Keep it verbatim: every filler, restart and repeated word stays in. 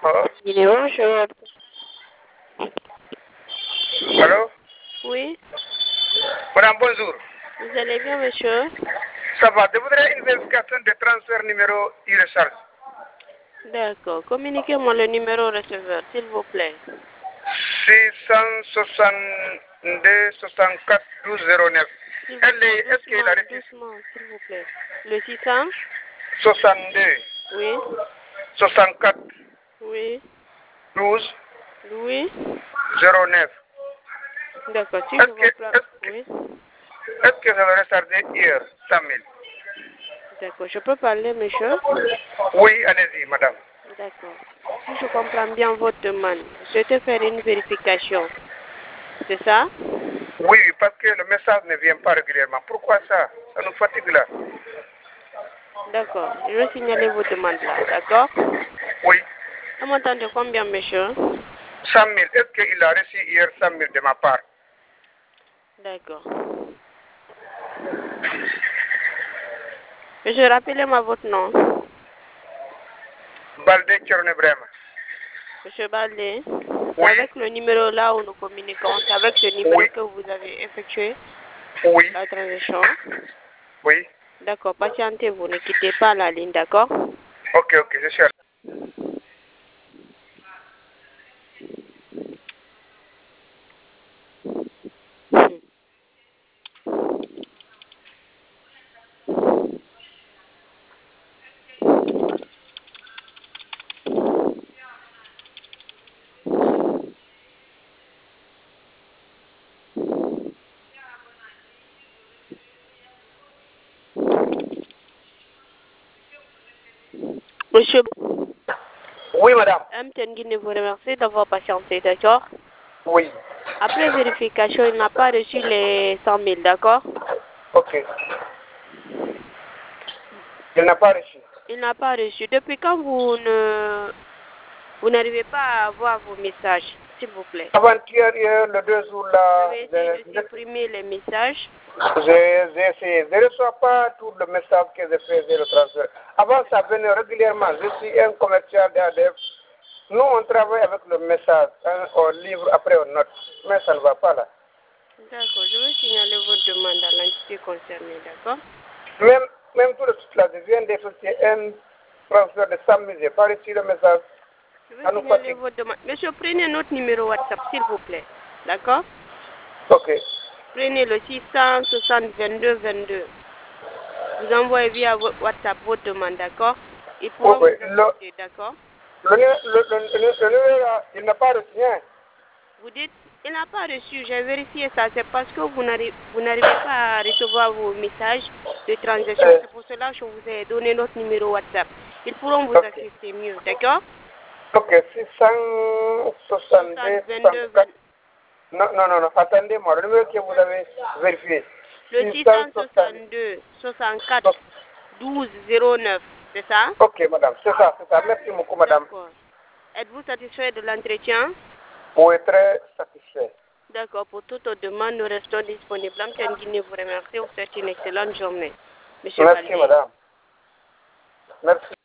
Il est bonjour. Allô? Oui. Madame, bonjour. Vous allez bien, monsieur? Ça va. Je voudrais une vérification de transfert numéro e-recharge. D'accord. Communiquez-moi le numéro receveur, s'il vous plaît. six cent soixante-deux soixante-quatre douze zéro neuf. S'il vous Elle plaît, est, est-ce qu'il a doucement, reçu doucement, s'il vous plaît. Le six cents? soixante-deux Oui. soixante-quatre Oui. douze Oui. zéro neuf. D'accord. Si Est-ce je que, comprends. est-ce que, Oui. est-ce que j'avais rechargé hier cent mille? D'accord. Je peux parler, monsieur? Oui, allez-y, madame. D'accord. Si je comprends bien votre demande, vous souhaitez faire une vérification. C'est ça? Oui, parce que le message ne vient pas régulièrement. Pourquoi ça? Ça nous fatigue là. D'accord. Je vais signaler vos demandes là. D'accord? Oui, Un montant de combien, monsieur? cent mille. Est-ce qu'il a reçu hier cent mille de ma part? D'accord. Monsieur, rappelez-moi votre nom. Balde Tchorne Brema. Monsieur Baldé, c'est Oui, avec le numéro là où nous communiquons. C'est avec ce numéro oui, que vous avez effectué oui, la transaction. oui. D'accord. Patientez-vous. Ne quittez pas la ligne. D'accord? Ok, ok, je suis là. Monsieur Oui, madame. M. Tenguine vous remercie d'avoir patienté. D'accord? Oui. Après vérification, il n'a pas reçu les cent mille. D'accord? Ok. Il n'a pas reçu. Il n'a pas reçu. Depuis quand vous ne vous n'arrivez pas à voir vos messages, s'il vous plaît? Avant-hier, hier, le deux jours Vous là, avez essayé de je- supprimer les messages. j'ai j'ai essayé. Je ne reçois pas tout le message que je faisais le transfert. Avant, ça venait régulièrement. Je suis un commercial d'A D F. Nous, on travaille avec le message. Hein, on livre, après on note. Mais ça ne va pas là. D'accord, je vais signaler votre demande à l'entité concernée, d'accord? Même, même tout de suite là, je viens d'effectuer un transfert de cent mille. Je n'ai pas reçu le message. Je vais Ça nous signaler fatigue. votre demande. Monsieur, prenez notre numéro WhatsApp, s'il vous plaît. D'accord? Ok. Prenez le six cent soixante vingt-deux vingt-deux. Vous envoyez via vo- WhatsApp votre demande, d'accord? Ils Oui, pourront oui. vous Le, assister, d'accord? le, nu- le, le, le, le numéro là, il n'a pas reçu rien. Vous dites, il n'a pas reçu, j'ai vérifié ça, c'est parce que vous n'arrivez vous n'arrivez pas à recevoir vos messages de transaction. Euh, C'est pour cela que je vous ai donné notre numéro WhatsApp. Ils pourront vous ok. assister mieux, d'accord? Ok, six cent soixante-deux, soixante vingt-deux soixante-quatre. vingt. Non, non, non, non, attendez-moi, le numéro que vous avez vérifié. Le six cent soixante-deux soixante-quatre douze zéro neuf, c'est ça? Ok, madame, c'est ça, c'est ça. Merci beaucoup, madame. D'accord. Êtes-vous satisfait de l'entretien? Oui, très satisfait. D'accord. Pour toute autre demande, nous restons disponibles. Mme Guinée vous remercie. Vous souhaite une excellente journée. Monsieur Merci, Baldé. madame. Merci.